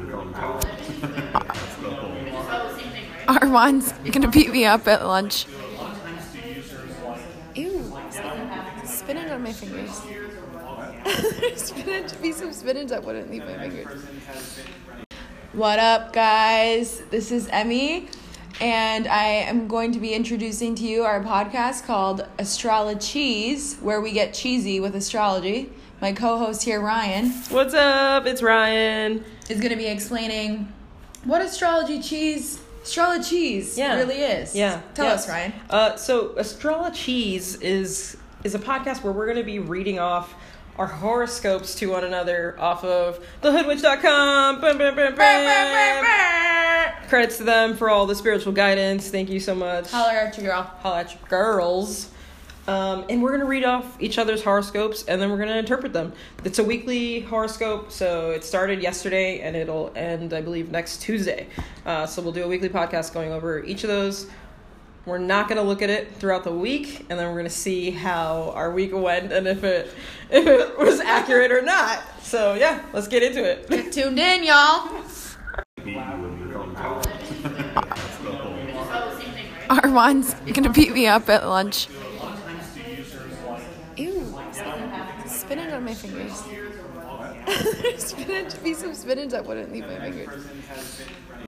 Armand's gonna beat me up at lunch. Ew, spinach on my fingers. Piece of spinach that wouldn't leave my fingers. What up, guys? This is Emmy, and I am going to be introducing to you our podcast called Astrolocheese, where we get cheesy with astrology. My co-host here, Ryan. What's up? It's Ryan. Is going to be explaining what Astrolocheese really is. Yeah. Tell us, Ryan. So Astrolocheese is a podcast where we're going to be reading off our horoscopes to one another off of thehoodwitch.com. Credits to them for all the spiritual guidance. Thank you so much. Holler at your girl. Holler at your girls. And we're going to read off each other's horoscopes, and then we're going to interpret them. It's a weekly horoscope, so it started yesterday, and it'll end, I believe, next Tuesday. So we'll do a weekly podcast going over each of those. We're not going to look at it throughout the week, and then we're going to see how our week went and if it was accurate or not. So, yeah, let's get into it. Get tuned in, y'all. Armand's going to beat me up at lunch. Ew, spinach on my fingers. Piece of spinach that wouldn't leave my fingers.